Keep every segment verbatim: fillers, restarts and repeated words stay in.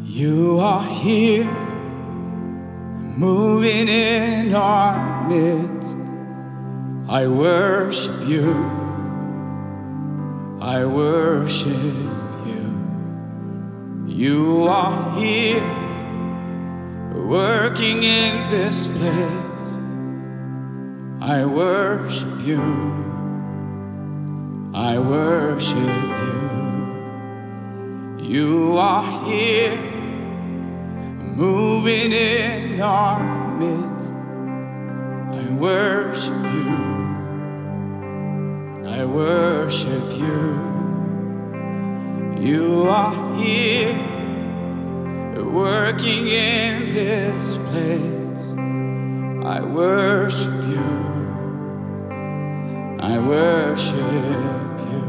You are here, moving in our midst. I worship you, I worship you. You are here, working in this place. I worship you, I worship you. You are here, moving in our midst. I worship you, I worship you. You are here, working in this place. I worship you, I worship you.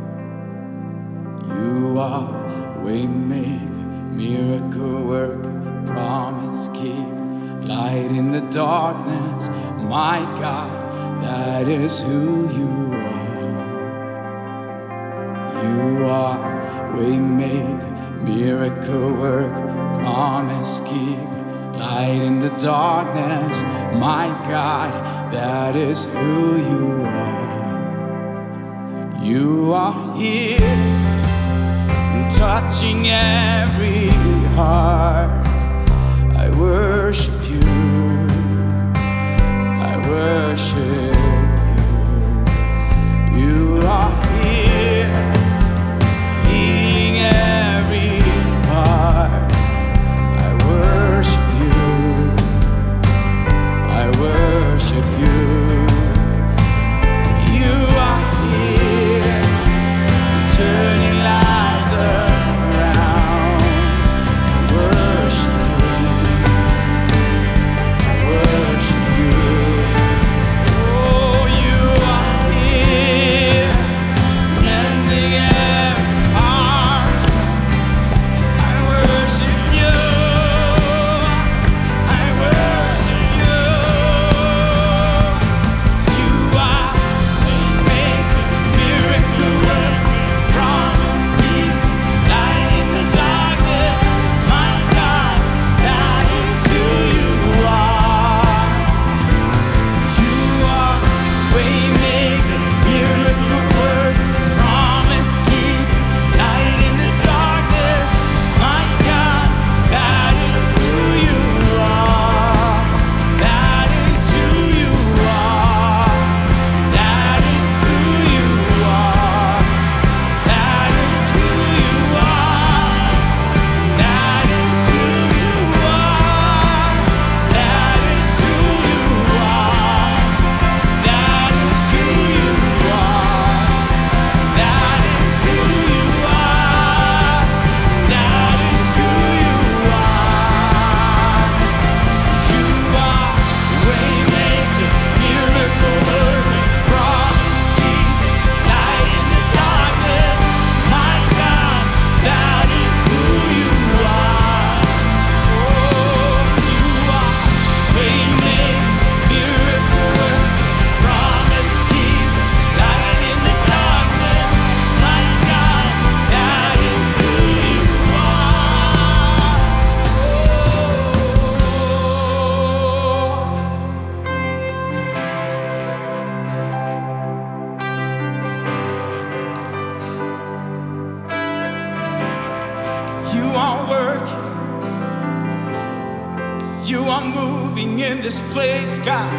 You are waymaker, miracle worker, promise keep, light in the darkness. My God, that is who you are. You are waymaker, miracle worker, promise keep, light in the darkness. My God, that is who you are. You are here, touching every heart. I worship you, I worship you. You are here, healing every heart. I worship you, I worship you. You are here, turning lives around. I worship you, I worship you. Oh, you are here, mending every heart. I worship you, I worship you. You are waymaker, miracle worker, promise keep, light in the darkness. My God, that is who you are. You are waymaker, miracle worker, promise keep, light in the darkness. My God, that is who you are. That is who you are. That is who you are. That is who you are. That is who you are. That is who you are. That is who you are. That is who you are. That is who you are. You are waymaker, miracle worker, promise keep, light in the darkness. My God, that is who you are. Oh, you are waymaker, miracle worker, promise keep, light in the darkness. My God, that is who you are. You are working, you are moving in this place, God.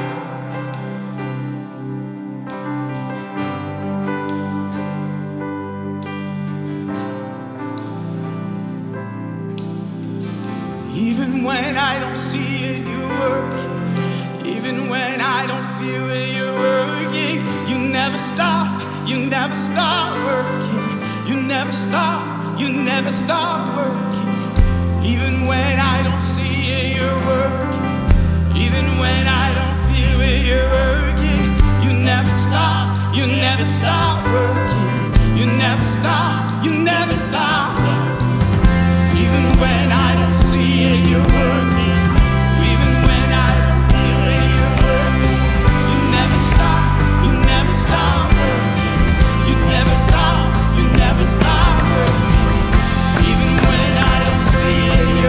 Even when I don't see it, you're working. Even when I don't feel it, you're working. You never stop, you never stop working. You never stop, you never stop working. Even when I don't see it, you're working. Even when I don't feel it, you're working. You never stop, you never stop working. You never stop, you never stop working. Even when I don't see it, you're working. Even when I don't feel it, you're working. You never stop, you never stop working. You never stop, you never stop working. Even when I don't see it,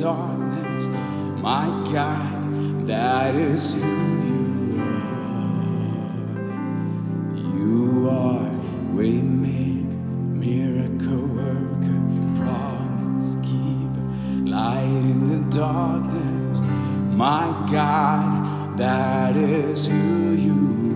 darkness. My God, that is who you are. You are waymaker, miracle worker, promise keeper, light in the darkness. My God, that is who you are.